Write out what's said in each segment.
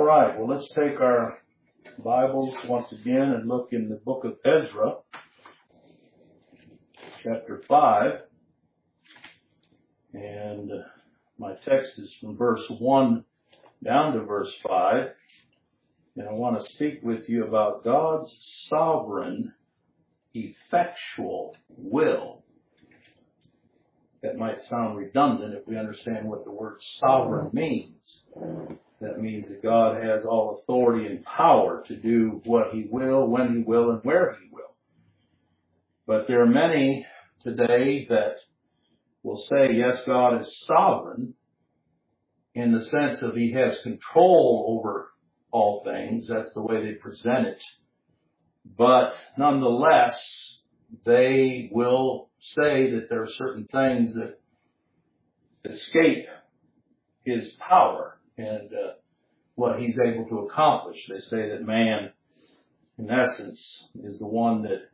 right, well, let's take our Bibles once again and look in the book of Ezra, chapter 5. And my text is from verse 1 down to verse 5. And I want to speak with you about God's sovereign, effectual will. That might sound redundant if we understand what the word sovereign means. That means that God has all authority and power to do what He will, when He will, and where He will. But there are many today that will say, yes, God is sovereign in the sense of He has control over all things. That's the way they present it. But nonetheless, they will say that there are certain things that escape His power and what He's able to accomplish. They say that man, in essence, is the one that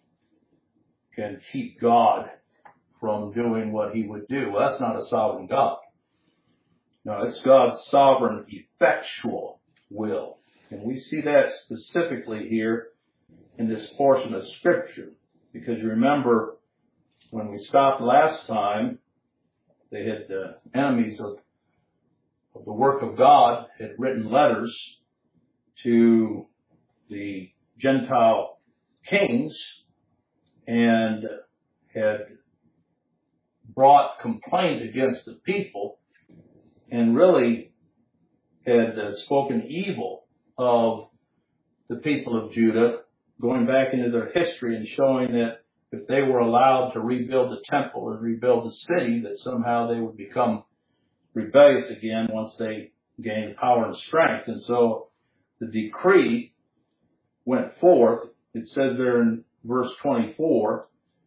can keep God from doing what He would do. Well, that's not a sovereign God. No, it's God's sovereign, effectual will. And we see that specifically here in this portion of Scripture. Because you remember, when we stopped last time, they had enemies of the work of God had written letters to the Gentile kings and had brought complaint against the people and really had spoken evil of the people of Judah, going back into their history and showing that if they were allowed to rebuild the temple and rebuild the city, that somehow they would become rebellious again once they gained power and strength. And so the decree went forth. It says there in verse 24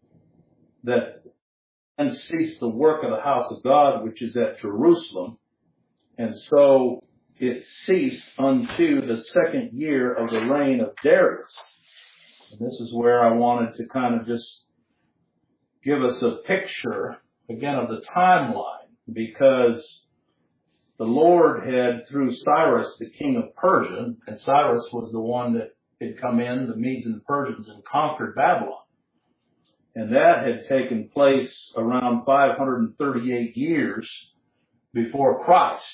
that and ceased the work of the house of God, which is at Jerusalem. And so it ceased unto the second year of the reign of Darius. And this is where I wanted to kind of just give us a picture, again, of the timeline, because the Lord had, through Cyrus, the king of Persia, and Cyrus was the one that had come in, the Medes and the Persians, and conquered Babylon. And that had taken place around 538 years before Christ.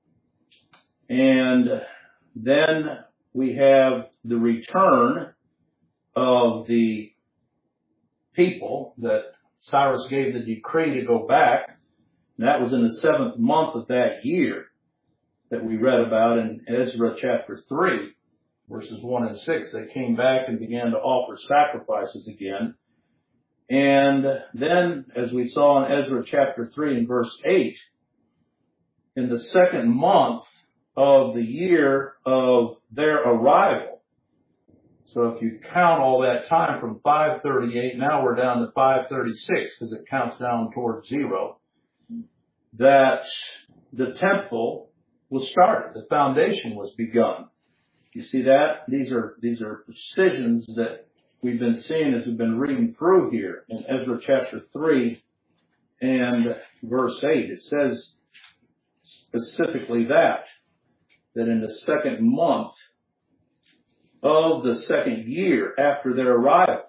And then we have the return of the people that Cyrus gave the decree to go back. And that was in the 7th month of that year that we read about in Ezra chapter 3, verses 1 and 6. They came back and began to offer sacrifices again. And then, as we saw in Ezra chapter 3 and verse 8, in the 2nd month of the year of their arrival, so if you count all that time from 538, now we're down to 536 because it counts down towards 0, that the temple was started. The foundation was begun. You see that? These are precisions that we've been seeing as we've been reading through here in Ezra chapter 3 and verse 8. It says specifically that in the 2nd month of the 2nd year after their arrival.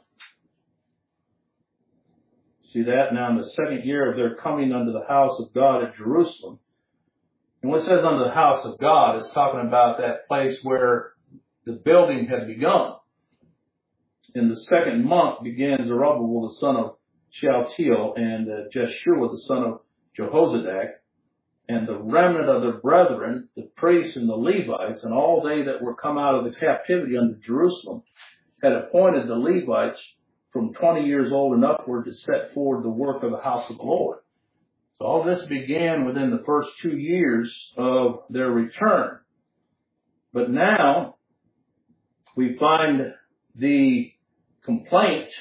See that? Now in the 2nd year of their coming unto the house of God at Jerusalem. And when it says unto the house of God, it's talking about that place where the building had begun. In the 2nd month began Zerubbabel the son of Shealtiel and Jeshua the son of Jehozadak, and the remnant of their brethren, the priests and the Levites, and all they that were come out of the captivity unto Jerusalem, had appointed the Levites from 20 years old and upward to set forward the work of the house of the Lord. So all this began within the first 2 years of their return. But now we find the complaint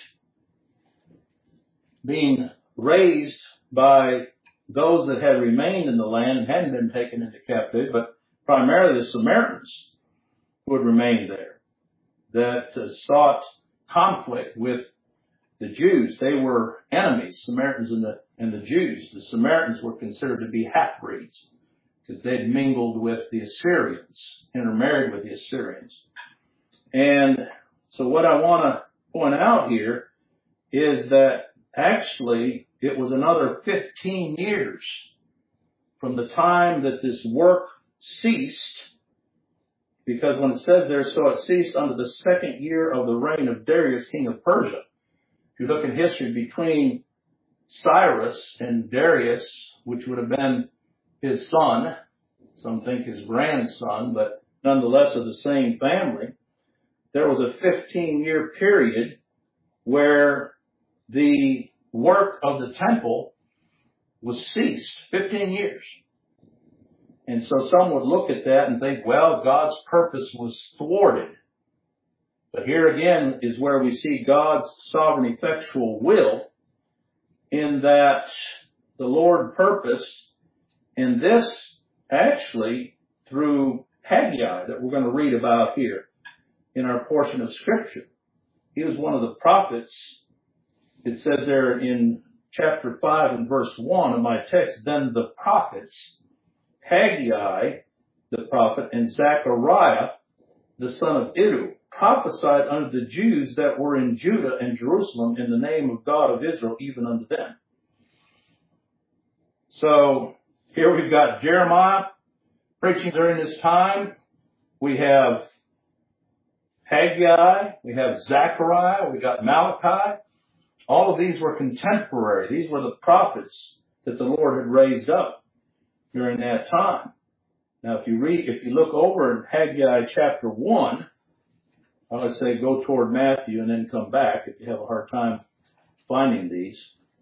being raised by those that had remained in the land and hadn't been taken into captivity, but primarily the Samaritans who had remained there, that sought conflict with the Jews. They were enemies, Samaritans and the Jews. The Samaritans were considered to be half-breeds, because they'd mingled with the Assyrians, intermarried with the Assyrians. And so what I want to point out here is that actually it was another 15 years from the time that this work ceased, because when it says there, so it ceased under the second year of the reign of Darius, king of Persia. If you look in history between Cyrus and Darius, which would have been his son, some think his grandson, but nonetheless of the same family, there was a 15-year period where the work of the temple was ceased. 15 years. And so some would look at that and think, well, God's purpose was thwarted. But here again is where we see God's sovereign effectual will, in that the Lord purposed, and this actually through Haggai that we're going to read about here in our portion of Scripture. He was one of the prophets. It says there in chapter 5 and verse 1 of my text, then the prophets, Haggai the prophet and Zechariah the son of Iddo, prophesied unto the Jews that were in Judah and Jerusalem in the name of God of Israel, even unto them. So here we've got Jeremiah preaching during this time. We have Haggai, we have Zechariah, we got Malachi. All of these were contemporary. These were the prophets that the Lord had raised up during that time. Now, if you look over in Haggai chapter 1, I would say go toward Matthew and then come back if you have a hard time finding these.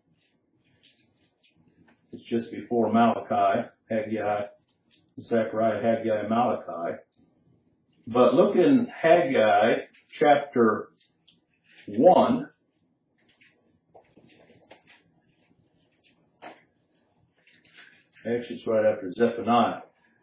It's just before Malachi, Haggai, Zechariah, Haggai, Malachi. But look in Haggai chapter 1. Actually, it's right after Zephaniah.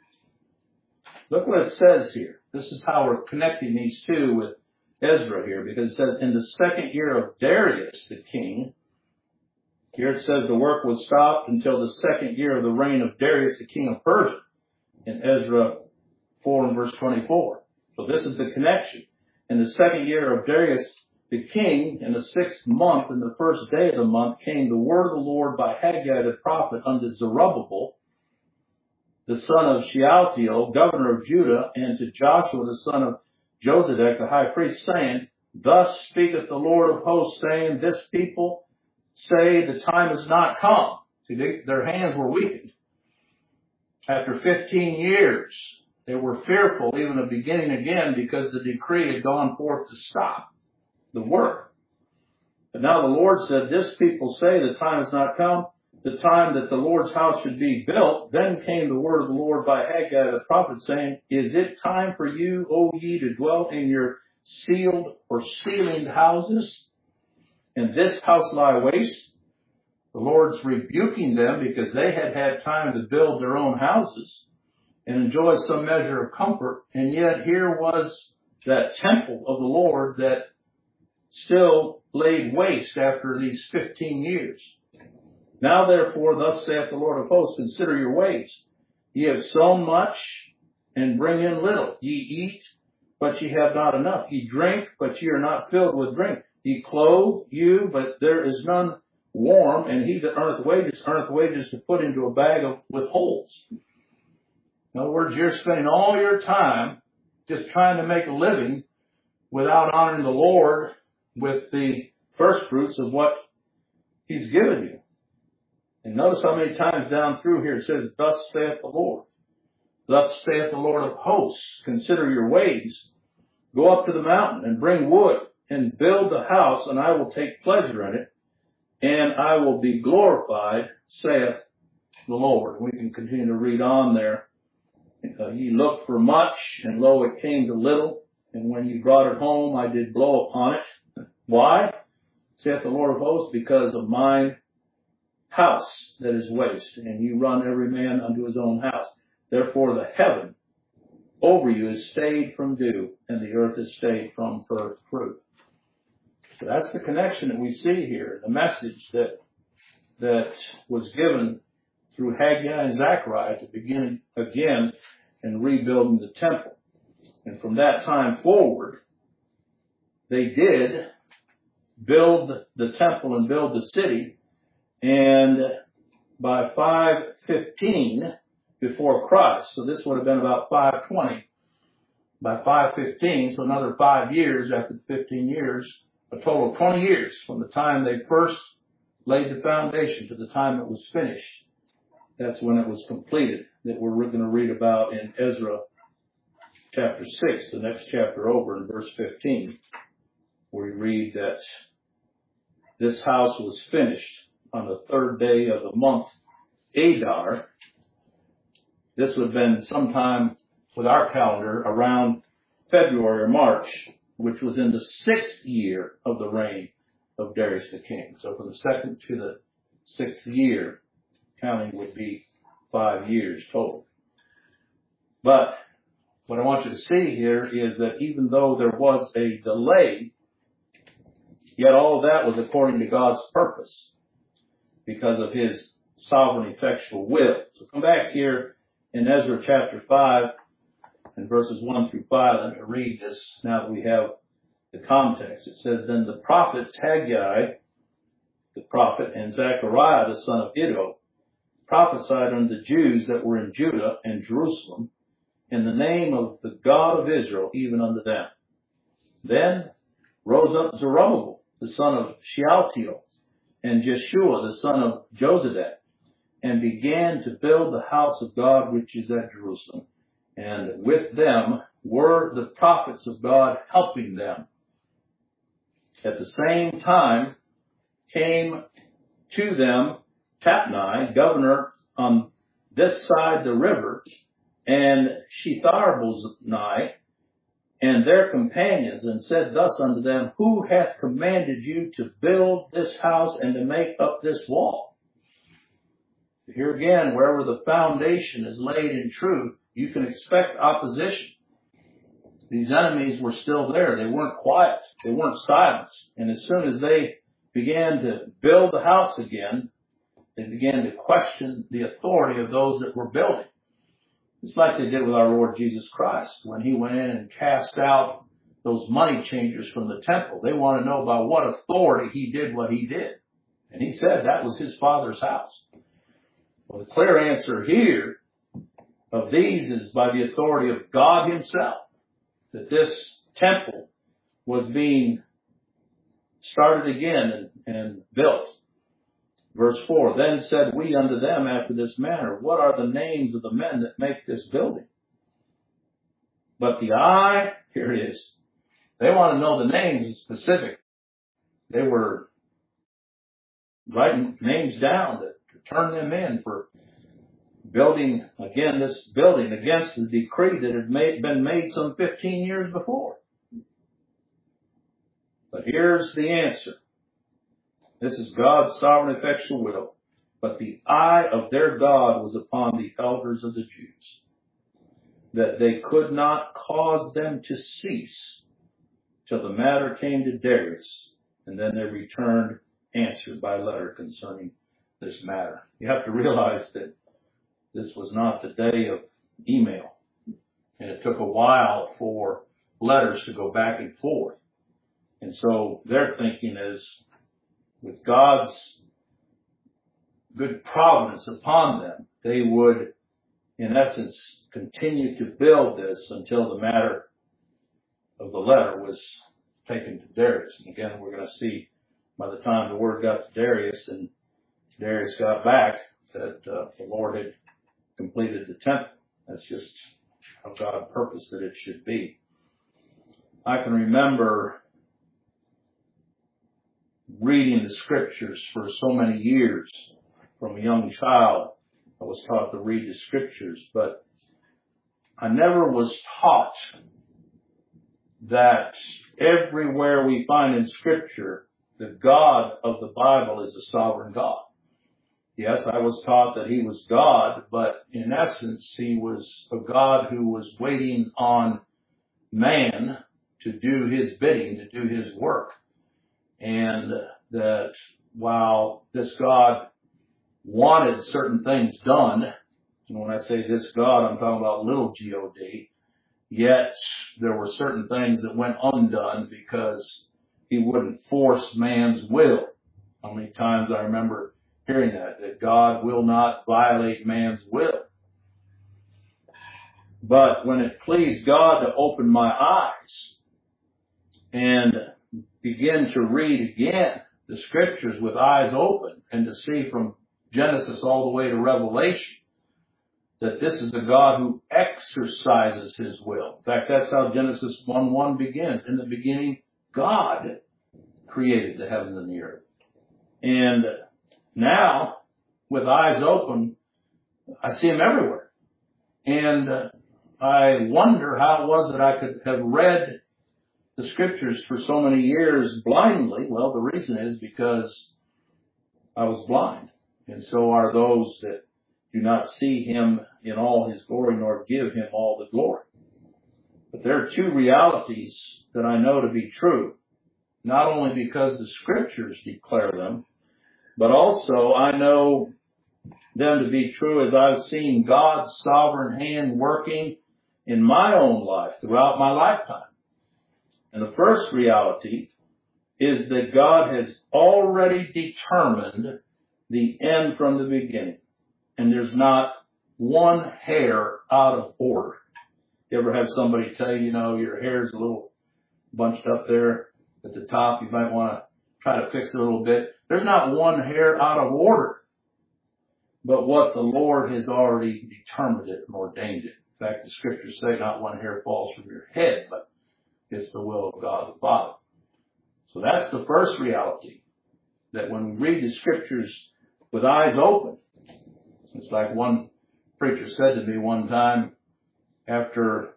Look what it says here. This is how we're connecting these two with Ezra here, because it says, in the second year of Darius the king, here it says the work was stopped until the second year of the reign of Darius the king of Persia, in Ezra 4 and verse 24. So this is the connection. In the second year of Darius the king, in the 6th month, in the first day of the month, came the word of the Lord by Haggai the prophet unto Zerubbabel, the son of Shealtiel, governor of Judah, and to Joshua, the son of Josedek, the high priest, saying, thus speaketh the Lord of hosts, saying, this people say the time is not come. See, their hands were weakened. After 15 years, they were fearful even of beginning again, because the decree had gone forth to stop the work. But now the Lord said, this people say the time has not come, the time that the Lord's house should be built. Then came the word of the Lord by Haggai the prophet, saying, is it time for you, O ye, to dwell in your sealed or ceilinged houses, and this house lie waste? The Lord's rebuking them because they had had time to build their own houses and enjoy some measure of comfort, and yet here was that temple of the Lord that still laid waste after these 15 years. Now therefore, thus saith the Lord of hosts, consider your ways. Ye have sown much, and bring in little. Ye eat, but ye have not enough. Ye drink, but ye are not filled with drink. Ye clothe you, but there is none warm, and he that earneth wages to put into a bag with holes. In other words, you're spending all your time just trying to make a living without honoring the Lord with the first fruits of what He's given you. And notice how many times down through here it says, thus saith the Lord. Thus saith the Lord of hosts, consider your ways. Go up to the mountain and bring wood and build the house, and I will take pleasure in it, and I will be glorified, saith the Lord. We can continue to read on there. Ye looked for much, and lo, it came to little. And when ye brought it home, I did blow upon it. Why? Saith the Lord of hosts, because of mine house that is waste, and you run every man unto his own house. Therefore the heaven over you is stayed from dew, and the earth is stayed from her fruit. So that's the connection that we see here, the message that was given through Haggai and Zechariah to begin again and rebuilding the temple. And from that time forward, they did build the temple and build the city. And by 515 before Christ, so this would have been about 520, by 515, so another 5 years after the 15 years, a total of 20 years from the time they first laid the foundation to the time it was finished. That's when it was completed, that we're going to read about in Ezra chapter 6, the next chapter over, in verse 15, where we read that this house was finished on the 3rd day of the month Adar. This would have been sometime with our calendar around February or March, which was in the 6th year of the reign of Darius the king. So from the 2nd to the 6th year, counting would be 5 years total. But what I want you to see here is that even though there was a delay, yet all of that was according to God's purpose because of His sovereign effectual will. So come back here in Ezra chapter 5 and verses 1 through 5. Let me read this now that we have the context. It says, Then the prophets Haggai, the prophet, and Zechariah, the son of Iddo, prophesied unto the Jews that were in Judah and Jerusalem in the name of the God of Israel, even unto them. Then rose up Zerubbabel, the son of Shealtiel, and Jeshua, the son of Jozadak, and began to build the house of God which is at Jerusalem. And with them were the prophets of God helping them. At the same time came to them Tatnai, governor on this side the river, and Shethar-boznai, and their companions, and said thus unto them, Who hath commanded you to build this house and to make up this wall? Here again, wherever the foundation is laid in truth, you can expect opposition. These enemies were still there. They weren't quiet. They weren't silenced. And as soon as they began to build the house again, they began to question the authority of those that were building. It's like they did with our Lord Jesus Christ when He went in and cast out those money changers from the temple. They want to know by what authority He did what He did. And He said that was His Father's house. Well, the clear answer here of these is by the authority of God Himself, that this temple was being started again and built. Verse 4, Then said we unto them after this manner, What are the names of the men that make this building? But the eye, here it is. They want to know the names specific. They were writing names down to turn them in for building, again, this building against the decree that had been made some 15 years before. But here's the answer. This is God's sovereign effectual will. But the eye of their God was upon the elders of the Jews, that they could not cause them to cease till the matter came to Darius, and then they returned answer by letter concerning this matter. You have to realize that this was not the day of email, and it took a while for letters to go back and forth. And so their thinking is, with God's good providence upon them, they would, in essence, continue to build this until the matter of the letter was taken to Darius. And again, we're going to see by the time the word got to Darius and Darius got back that the Lord had completed the temple. That's just how God purposed that it should be. I can remember reading the scriptures for so many years. From a young child, I was taught to read the scriptures, but I never was taught that everywhere we find in scripture, the God of the Bible is a sovereign God. Yes, I was taught that He was God, but in essence, He was a God who was waiting on man to do His bidding, to do His work. And that while this God wanted certain things done. And when I say this God, I'm talking about little G-O-D. Yet there were certain things that went undone because he wouldn't force man's will. How many times I remember hearing that God will not violate man's will. But when it pleased God to open my eyes and begin to read again the scriptures with eyes open and to see from Genesis all the way to Revelation that this is a God who exercises his will. In fact, that's how Genesis 1:1 begins. In the beginning, God created the heavens and the earth. And now, with eyes open, I see him everywhere. And I wonder how it was that I could have read the scriptures for so many years blindly. Well, the reason is because I was blind. And so are those that do not see him in all his glory nor give him all the glory. But there are two realities that I know to be true, not only because the scriptures declare them, but also I know them to be true as I've seen God's sovereign hand working in my own life throughout my lifetime. And the first reality is that God has already determined the end from the beginning. And there's not one hair out of order. You ever have somebody tell you, your hair's a little bunched up there at the top. You might want to try to fix it a little bit. There's not one hair out of order. But what the Lord has already determined it and ordained it. In fact, the scriptures say not one hair falls from your head, but it's the will of God the Father. So that's the first reality. That when we read the scriptures with eyes open, it's like one preacher said to me one time after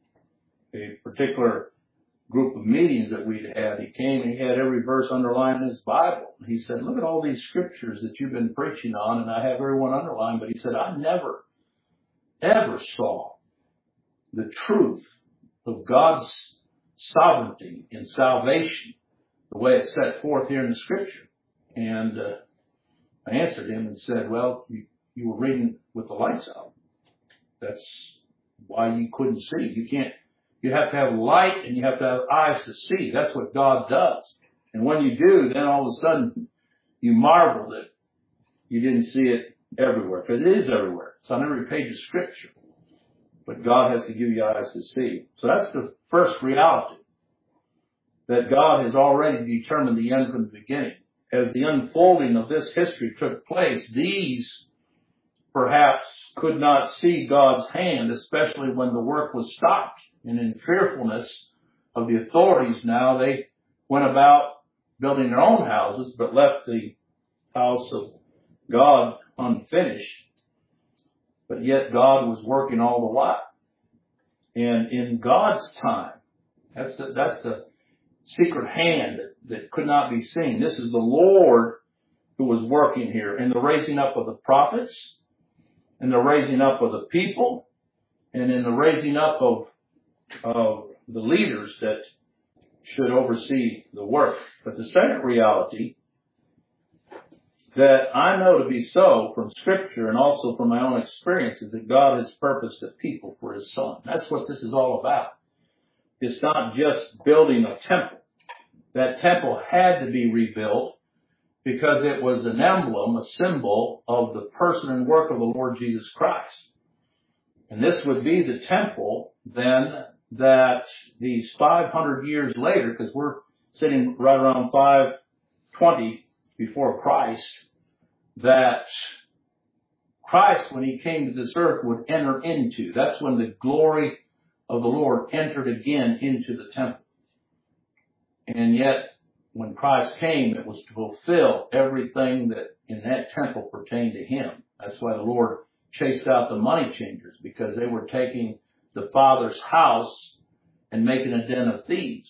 a particular group of meetings that we'd had. He came and he had every verse underlined in his Bible. He said, look at all these scriptures that you've been preaching on, and I have everyone underlined. But he said, I never, ever saw the truth of God's sovereignty in salvation the way it's set forth here in the scripture. And I answered him and said, well, you were reading with the lights out. That's why you couldn't see. You have to have light and you have to have eyes to see. That's what God does. And when you do, then all of a sudden you marvel that you didn't see it everywhere. Because it is everywhere. It's on every page of scripture. But God has to give you eyes to see. So that's the first reality. That God has already determined the end from the beginning. As the unfolding of this history took place, these perhaps could not see God's hand, especially when the work was stopped. And in fearfulness of the authorities now, they went about building their own houses, but left the house of God unfinished. But yet God was working all the while. And in God's time, that's the secret hand that could not be seen. This is the Lord who was working here in the raising up of the prophets, in the raising up of the people, and in the raising up of the leaders that should oversee the work. But the second reality that I know to be so from Scripture and also from my own experience is that God has purposed a people for His Son. That's what this is all about. It's not just building a temple. That temple had to be rebuilt because it was an emblem, a symbol of the person and work of the Lord Jesus Christ. And this would be the temple then that these 500 years later, because we're sitting right around 520 before Christ, that Christ, when He came to this earth, would enter into. That's when the glory of the Lord entered again into the temple. And yet, when Christ came, it was to fulfill everything that in that temple pertained to Him. That's why the Lord chased out the money changers, because they were taking the Father's house and making a den of thieves.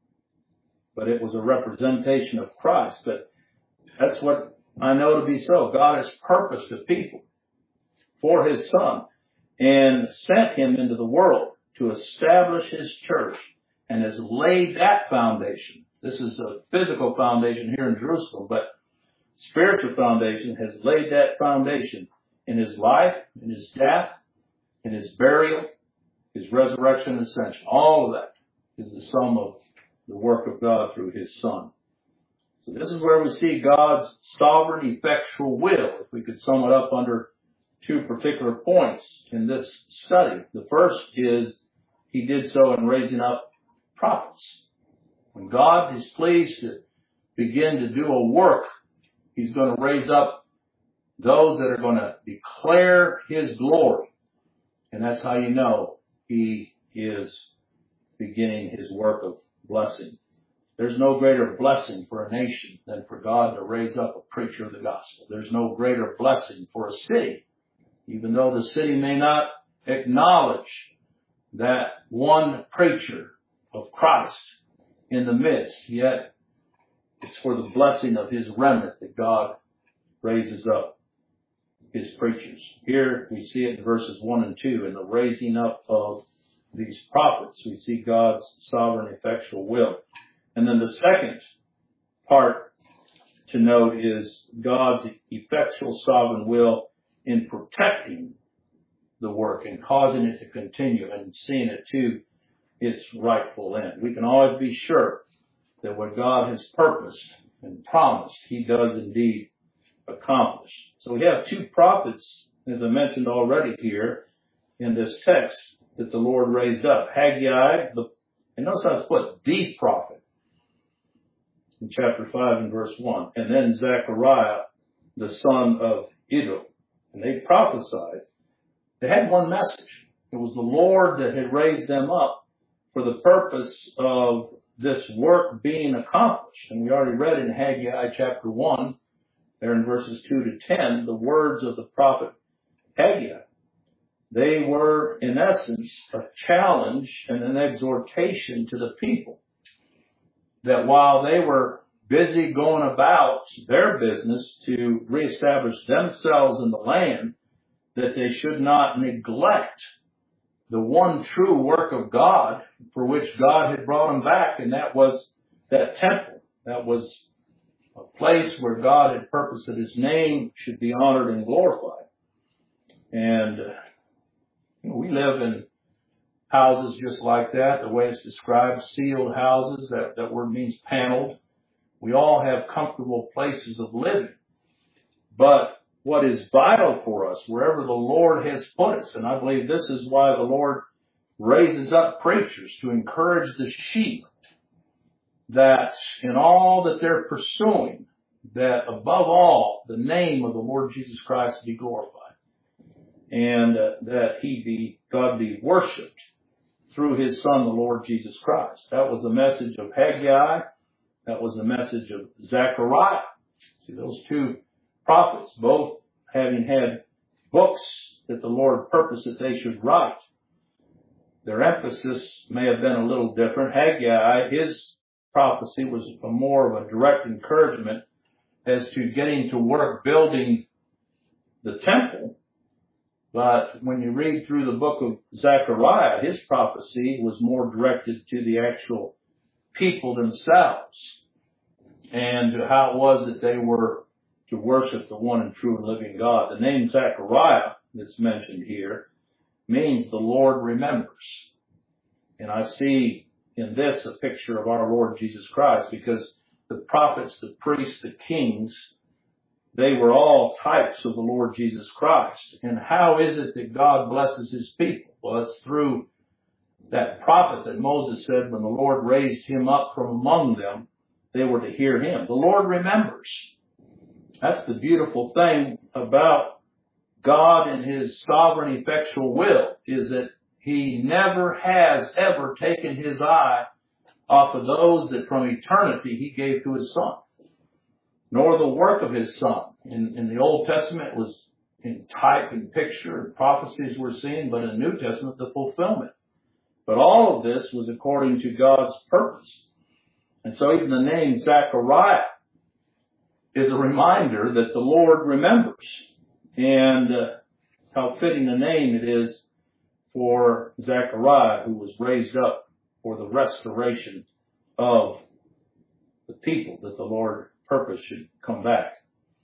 But it was a representation of Christ. But that's what I know to be so. God has purposed a people for His Son and sent Him into the world to establish His church and has laid that foundation. This is a physical foundation here in Jerusalem, but spiritual foundation, has laid that foundation in his life, in his death, in his burial, his resurrection and ascension. All of that is the sum of the work of God through his Son. So this is where we see God's sovereign, effectual will, if we could sum it up under two particular points in this study. The first is he did so in raising up prophets. When God is pleased to begin to do a work, he's going to raise up those that are going to declare his glory. And that's how you know he is beginning his work of blessing. There's no greater blessing for a nation than for God to raise up a preacher of the gospel. There's no greater blessing for a city, even though the city may not acknowledge that one preacher of Christ in the midst, yet it's for the blessing of his remnant that God raises up his preachers. Here we see it in verses 1 and 2, in the raising up of these prophets. We see God's sovereign, effectual will. And then the second part to note is God's effectual, sovereign will in protecting the work and causing it to continue and seeing it to its rightful end. We can always be sure that what God has purposed and promised, he does indeed accomplish. So we have two prophets, as I mentioned already here in this text, that the Lord raised up. Haggai, and notice how it's put, the prophet, in chapter 5 and verse 1. And then Zechariah, the son of Iddo. And they prophesied. They had one message. It was the Lord that had raised them up for the purpose of this work being accomplished. And we already read in Haggai chapter 1, there in verses 2 to 10, the words of the prophet Haggai. They were, in essence, a challenge and an exhortation to the people that while they were busy going about their business to reestablish themselves in the land, that they should not neglect the one true work of God for which God had brought them back, and that was that temple. That was a place where God had purposed that his name should be honored and glorified. And we live in houses just like that, the way it's described, sealed houses. That word means paneled. We all have comfortable places of living. But what is vital for us, wherever the Lord has put us, and I believe this is why the Lord raises up preachers to encourage the sheep, that in all that they're pursuing, that above all, the name of the Lord Jesus Christ be glorified. And that God be worshipped through his Son, the Lord Jesus Christ. That was the message of Haggai. That was the message of Zechariah. See, those two prophets, both having had books that the Lord purposed that they should write. Their emphasis may have been a little different. Haggai, his prophecy was more of a direct encouragement as to getting to work building the temple. But when you read through the book of Zechariah, his prophecy was more directed to the actual people themselves and to how it was that they were to worship the one and true and living God. The name Zechariah that's mentioned here means the Lord remembers. And I see in this a picture of our Lord Jesus Christ, because the prophets, the priests, the kings, they were all types of the Lord Jesus Christ. And how is it that God blesses his people? Well, it's through that prophet that Moses said when the Lord raised him up from among them, they were to hear him. The Lord remembers. That's the beautiful thing about God and his sovereign effectual will, is that he never has ever taken his eye off of those that from eternity he gave to his Son, nor the work of his Son. In the Old Testament, it was in type and picture and prophecies we're seeing, but in the New Testament, the fulfillment. But all of this was according to God's purpose. And so even the name Zechariah is a reminder that the Lord remembers. And how fitting a name it is for Zechariah, who was raised up for the restoration of the people that the Lord purposed should come back.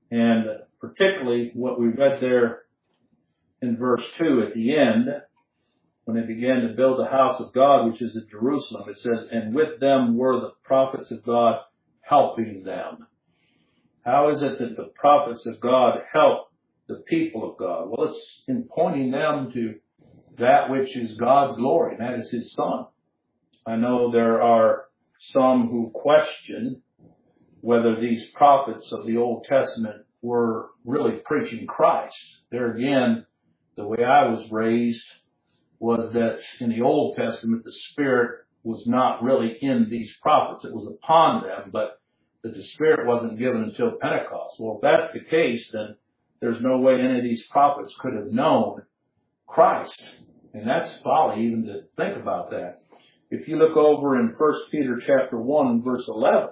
And particularly what we read there in verse 2 at the end, when they began to build the house of God, which is at Jerusalem, it says, and with them were the prophets of God helping them. How is it that the prophets of God help the people of God? Well, it's in pointing them to that which is God's glory, and that is His Son. I know there are some who question whether these prophets of the Old Testament were really preaching Christ. There again, the way I was raised was that in the Old Testament, the Spirit was not really in these prophets. It was upon them, but that the Spirit wasn't given until Pentecost. Well, if that's the case, then there's no way any of these prophets could have known Christ. And that's folly even to think about that. If you look over in 1 Peter chapter 1, verse 11,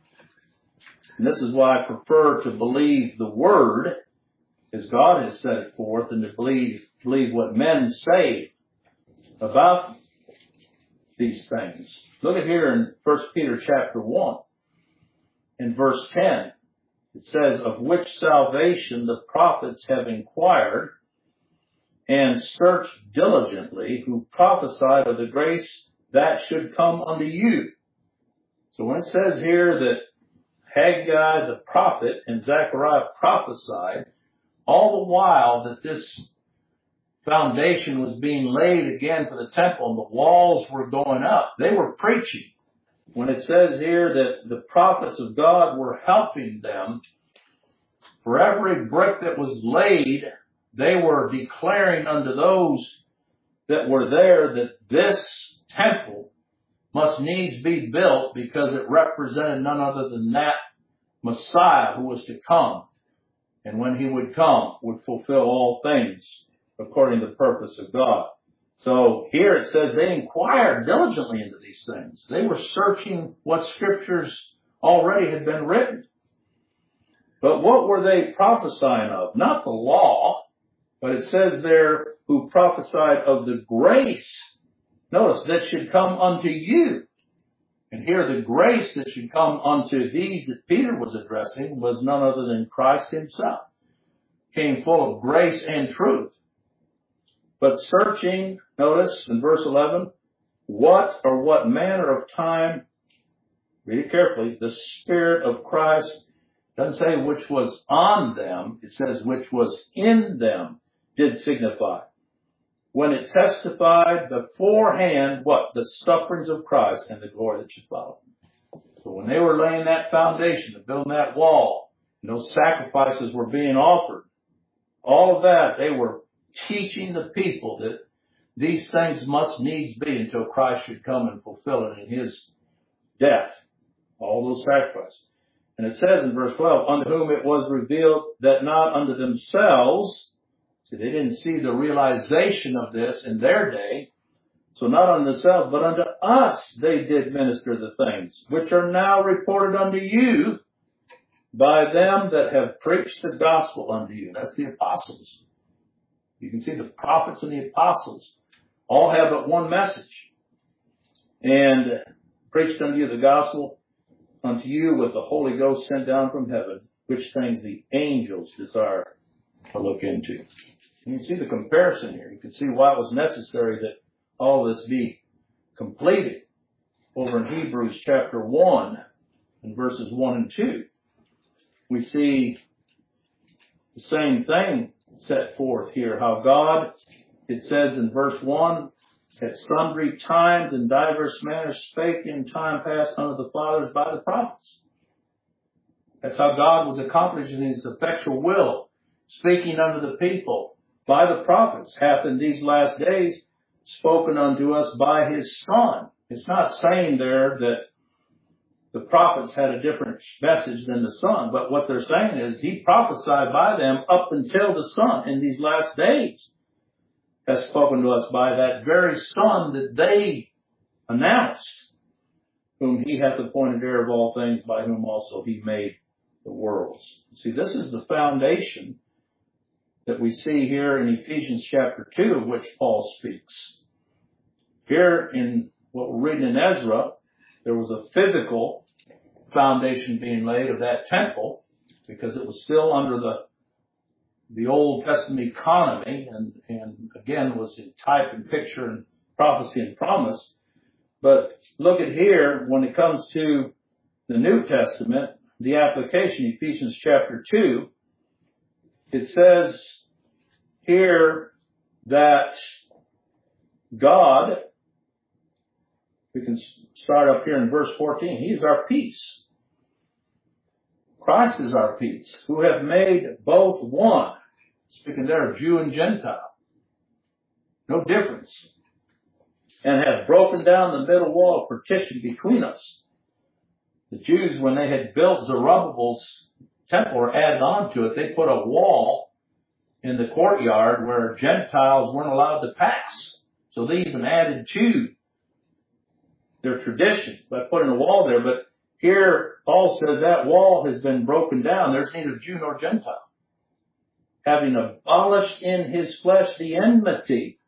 and this is why I prefer to believe the Word as God has set it forth and to believe what men say about these things. Look at here in 1 Peter chapter 1, in verse 10. It says, of which salvation the prophets have inquired and searched diligently, who prophesied of the grace that should come unto you. So when it says here that Haggai the prophet and Zechariah prophesied, all the while that this foundation was being laid again for the temple and the walls were going up, they were preaching. When it says here that the prophets of God were helping them, for every brick that was laid, they were declaring unto those that were there that this temple must needs be built because it represented none other than that Messiah who was to come. And when He would come, would fulfill all things according to the purpose of God. So here it says they inquired diligently into these things. They were searching what scriptures already had been written. But what were they prophesying of? Not the law, but it says there who prophesied of the grace, notice, that should come unto you. And here the grace that should come unto these that Peter was addressing was none other than Christ Himself. Came full of grace and truth. But searching, notice in verse 11, what or what manner of time, read it carefully, the Spirit of Christ, doesn't say which was on them, it says which was in them, did signify. When it testified beforehand, what? The sufferings of Christ and the glory that should follow. So when they were laying that foundation, building that wall, and those sacrifices were being offered, all of that, they were teaching the people that these things must needs be until Christ should come and fulfill it in His death. All those sacrifices. And it says in verse 12, unto whom it was revealed that not unto themselves, see, they didn't see the realization of this in their day, so not unto themselves, but unto us they did minister the things, which are now reported unto you by them that have preached the gospel unto you. That's the apostles. You can see the prophets and the apostles all have but one message. And preached unto you the gospel unto you with the Holy Ghost sent down from heaven, which things the angels desire to look into. And you see the comparison here. You can see why it was necessary that all this be completed. Over in Hebrews chapter 1 and verses 1 and 2, we see the same thing set forth here. How God, it says in verse 1, at sundry times and diverse manners spake in time past unto the fathers by the prophets. That's how God was accomplishing His effectual will, speaking unto the people by the prophets, hath in these last days spoken unto us by His Son. It's not saying there that the prophets had a different message than the Son, but what they're saying is He prophesied by them up until the Son in these last days has spoken to us by that very Son that they announced, whom He hath appointed heir of all things, by whom also He made the worlds. See, this is the foundation that we see here in Ephesians chapter 2, of which Paul speaks. Here in what we're reading in Ezra, there was a physical foundation being laid of that temple, because it was still under the Old Testament economy, and again was in type and picture and prophecy and promise. But look at here, when it comes to the New Testament, the application, Ephesians chapter 2, it says here that God, we can start up here in verse 14, He is our peace. Christ is our peace, who have made both one. Speaking there of Jew and Gentile. No difference. And have broken down the middle wall of partition between us. The Jews, when they had built Zerubbabel's temple or added on to it, they put a wall in the courtyard where Gentiles weren't allowed to pass. So they even added to their tradition by putting a wall there. But here, Paul says that wall has been broken down. There's neither Jew nor Gentile. Having abolished in his flesh the enmity.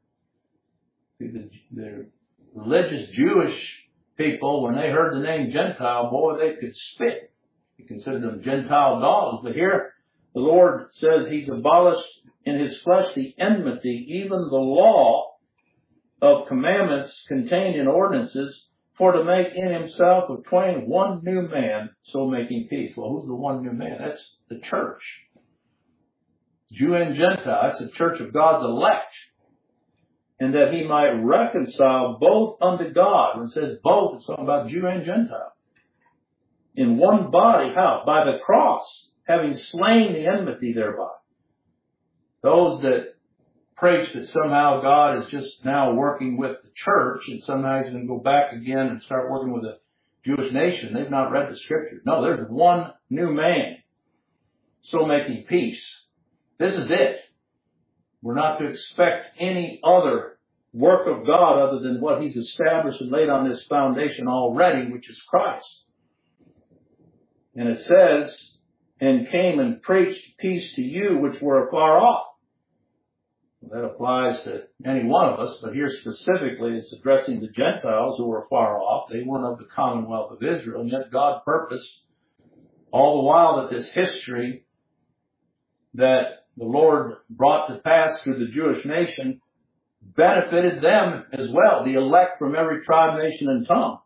The religious Jewish people, when they heard the name Gentile, boy, they could spit. He considered them Gentile dogs. But here, the Lord says He's abolished in His flesh the enmity, even the law of commandments contained in ordinances, for to make in Himself of twain one new man, so making peace. Well, who's the one new man? That's the church. Jew and Gentile. That's the church of God's elect. And that He might reconcile both unto God. When it says both, it's talking about Jew and Gentile. In one body, how? By the cross, having slain the enmity thereby. Those that preach that somehow God is just now working with the church and somehow He's going to go back again and start working with the Jewish nation, they've not read the Scripture. No, there's one new man, so making peace. This is it. We're not to expect any other work of God other than what He's established and laid on this foundation already, which is Christ. And it says, and came and preached peace to you which were afar off. Well, that applies to any one of us, but here specifically it's addressing the Gentiles who were far off. They weren't of the commonwealth of Israel, and yet God purposed all the while that this history that the Lord brought to pass through the Jewish nation benefited them as well, the elect from every tribe, nation, and tongue.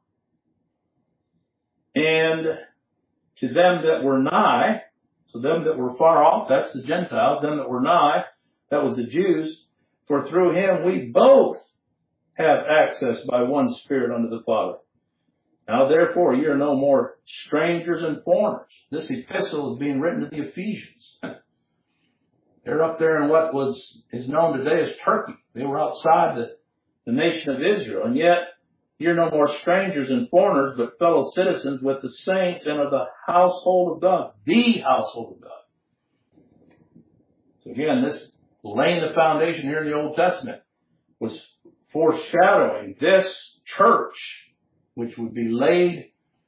And to them that were nigh, so them that were far off, that's the Gentiles, them that were nigh, that was the Jews, for through Him we both have access by one Spirit unto the Father. Now therefore ye are no more strangers and foreigners. This epistle is being written to the Ephesians. They're up there in what is known today as Turkey. They were outside the nation of Israel. And yet, you're no more strangers and foreigners, but fellow citizens with the saints and of the household of God. The household of God. So again, this laying the foundation here in the Old Testament was foreshadowing this church, which would be laid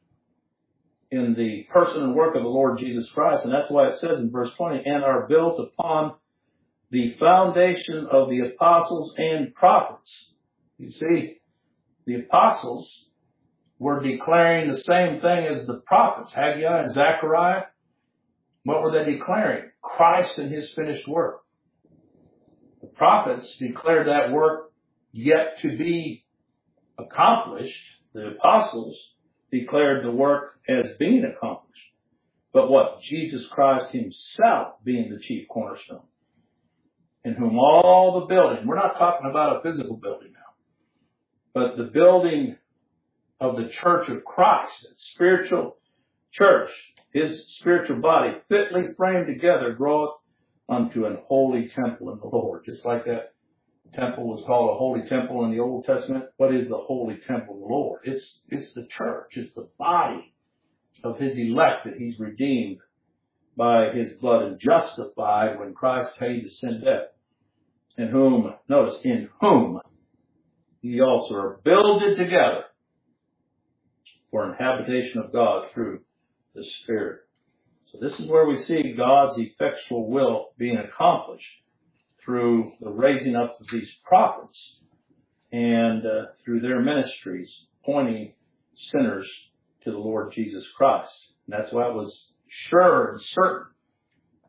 in the person and work of the Lord Jesus Christ. And that's why it says in verse 20, and are built upon the foundation of the apostles and prophets. You see, the apostles were declaring the same thing as the prophets, Haggai and Zechariah. What were they declaring? Christ and His finished work. The prophets declared that work yet to be accomplished. The apostles declared the work as being accomplished. But what? Jesus Christ Himself being the chief cornerstone, in whom all the building, we're not talking about a physical building now, but the building of the church of Christ, that spiritual church, His spiritual body, fitly framed together, groweth unto an holy temple in the Lord. Just like that temple was called a holy temple in the Old Testament. What is the holy temple of the Lord? It's the church. It's the body of His elect that He's redeemed by His blood and justified when Christ paid the sin debt. In whom, notice, in whom ye also are builded together for an habitation of God through the Spirit. So this is where we see God's effectual will being accomplished through the raising up of these prophets and through their ministries, pointing sinners to the Lord Jesus Christ. And that's why it was sure and certain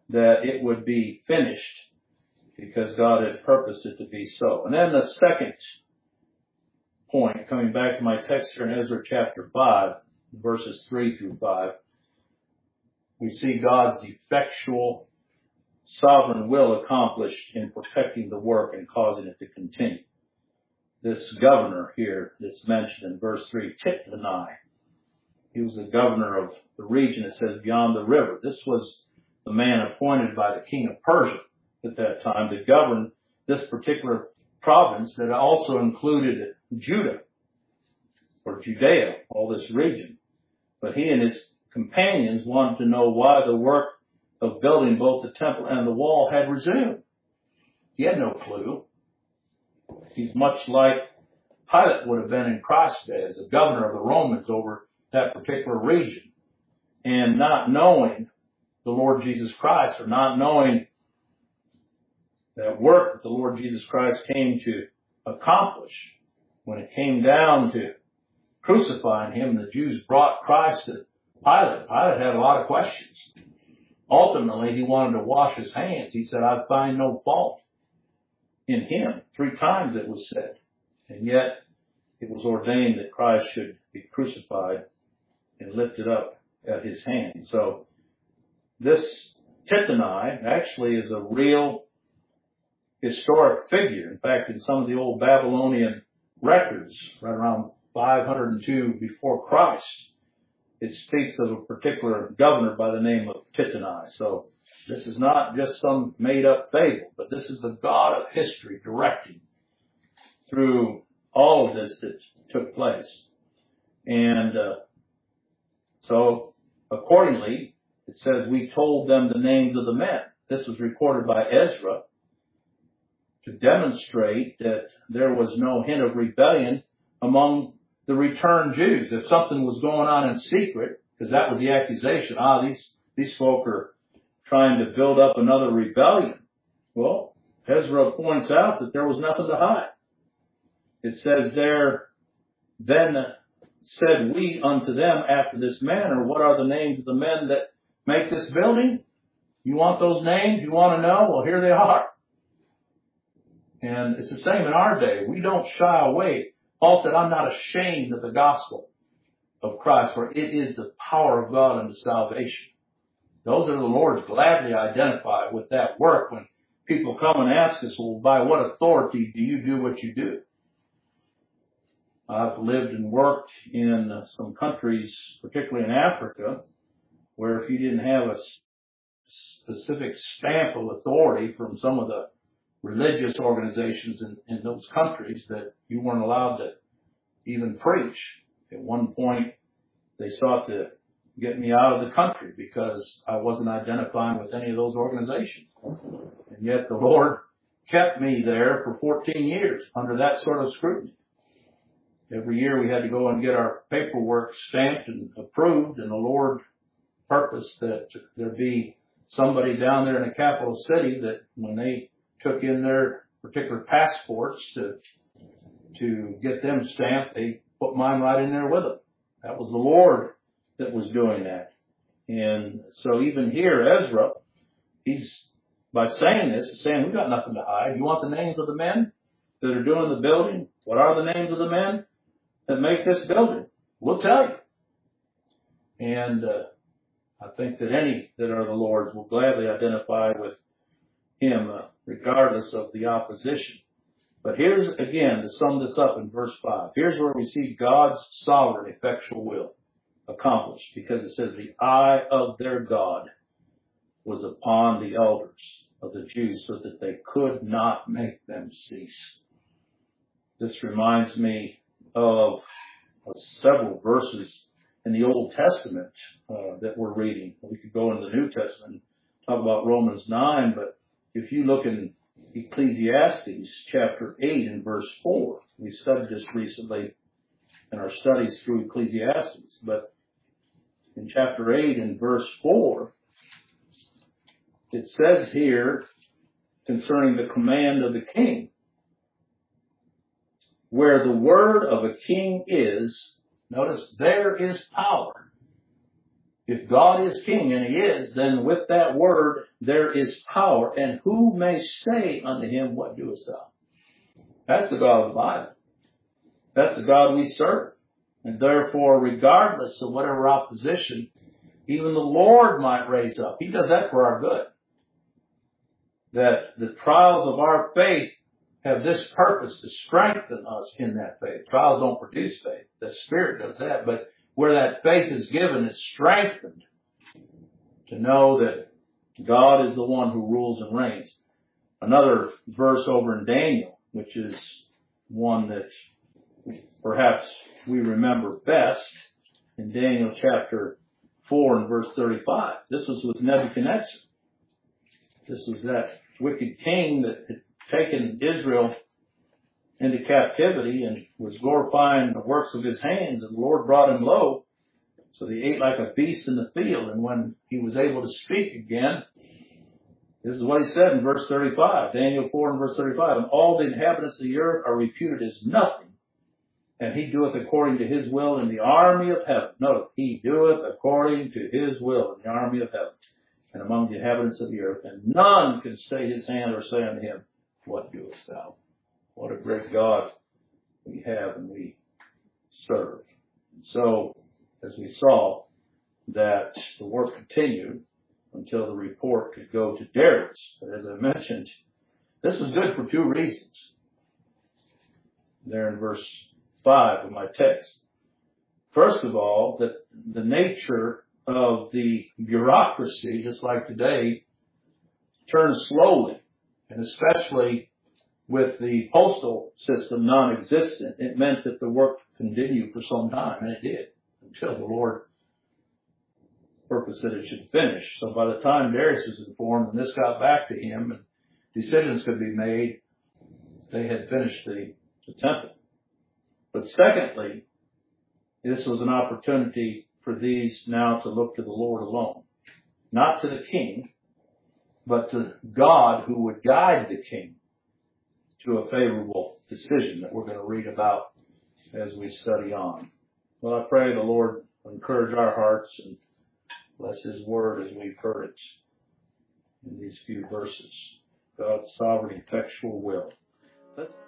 that it would be finished because God had purposed it to be so. And then the second point, coming back to my text here in Ezra chapter 5, verses 3 through 5, we see God's effectual sovereign will accomplished in perfecting the work and causing it to continue. This governor here that's mentioned in verse 3, Titnai, he was the governor of the region, it says, beyond the river. This was the man appointed by the king of Persia at that time to govern this particular province that also included Judah, or Judea, all this region. But he and his companions wanted to know why the work of building both the temple and the wall had resumed. He had no clue. He's much like Pilate would have been in Christ's day as a governor of the Romans over that particular region. And not knowing the Lord Jesus Christ, or not knowing that work that the Lord Jesus Christ came to accomplish, when it came down to crucifying him, the Jews brought Christ to Pilate. Pilate had a lot of questions. Ultimately, he wanted to wash his hands. He said, I find no fault in him. 3 times it was said. And yet, it was ordained that Christ should be crucified and lifted up at his hand. So, this Titnai actually is a real historic figure. In fact, in some of the old Babylonian records, right around 502 before Christ, it speaks of a particular governor by the name of Titnai. So this is not just some made-up fable, but this is the God of history directing through all of this that took place. And so accordingly, it says, we told them the names of the men. This was recorded by Ezra to demonstrate that there was no hint of rebellion among the returned Jews. If something was going on in secret, because that was the accusation, these folk are trying to build up another rebellion. Well, Ezra points out that there was nothing to hide. It says there, then said we unto them after this manner, what are the names of the men that make this building? You want those names? You want to know? Well, here they are. And it's the same in our day. We don't shy away. Paul said, I'm not ashamed of the gospel of Christ, for it is the power of God unto salvation. Those are the Lord's gladly identify with that work when people come and ask us, well, by what authority do you do what you do? I've lived and worked in some countries, particularly in Africa, where if you didn't have a specific stamp of authority from some of the religious organizations in those countries, that you weren't allowed to even preach. At one point, they sought to get me out of the country because I wasn't identifying with any of those organizations. And yet the Lord kept me there for 14 years under that sort of scrutiny. Every year we had to go and get our paperwork stamped and approved, and the Lord purposed that there be somebody down there in the capital city that when they took in their particular passports to get them stamped, they put mine right in there with them. That was the Lord that was doing that. And so even here, Ezra, he's, by saying this, he's saying, we've got nothing to hide. You want the names of the men that are doing the building? What are the names of the men that make this building? We'll tell you. And I think that any that are the Lord's will gladly identify with him, regardless of the opposition. But here's, again, to sum this up in verse 5, here's where we see God's sovereign, effectual will accomplished, because it says the eye of their God was upon the elders of the Jews so that they could not make them cease. This reminds me of several verses in the Old Testament that we're reading. We could go into the New Testament and talk about Romans 9, but if you look in Ecclesiastes chapter 8 and verse 4, we studied this recently in our studies through Ecclesiastes, but in chapter 8 and verse 4, it says here concerning the command of the king, where the word of a king is, notice, there is power. If God is king, and he is, then with that word there is power. And who may say unto him, what doest thou? That's the God of the Bible. That's the God we serve. And therefore, regardless of whatever opposition even the Lord might raise up, he does that for our good. That the trials of our faith have this purpose to strengthen us in that faith. Trials don't produce faith. The Spirit does that. But where that faith is given, it's strengthened to know that God is the one who rules and reigns. Another verse over in Daniel, which is one that perhaps we remember best, in Daniel chapter 4 and verse 35. This was with Nebuchadnezzar. This was that wicked king that had taken Israel into captivity and was glorifying the works of his hands, and the Lord brought him low. So he ate like a beast in the field. And when he was able to speak again, this is what he said in verse 35, Daniel 4 and verse 35. And all the inhabitants of the earth are reputed as nothing, and he doeth according to his will in the army of heaven. Note, he doeth according to his will in the army of heaven, and among the inhabitants of the earth. And none can stay his hand or say unto him, what doest thou? What a great God we have and we serve. And so, as we saw, that the work continued until the report could go to Darius. But as I mentioned, this was good for two reasons. There in verse 5 of my text. First of all, that the nature of the bureaucracy, just like today, turns slowly, and especially with the postal system non-existent, it meant that the work continued for some time, and it did, until the Lord purposed that it should finish. So by the time Darius was informed and this got back to him and decisions could be made, they had finished the temple. But secondly, this was an opportunity for these now to look to the Lord alone. Not to the king, but to God who would guide the king to a favorable decision that we're going to read about as we study on. Well, I pray the Lord will encourage our hearts and bless his word as we've heard it in these few verses. God's sovereign, effectual will. Let's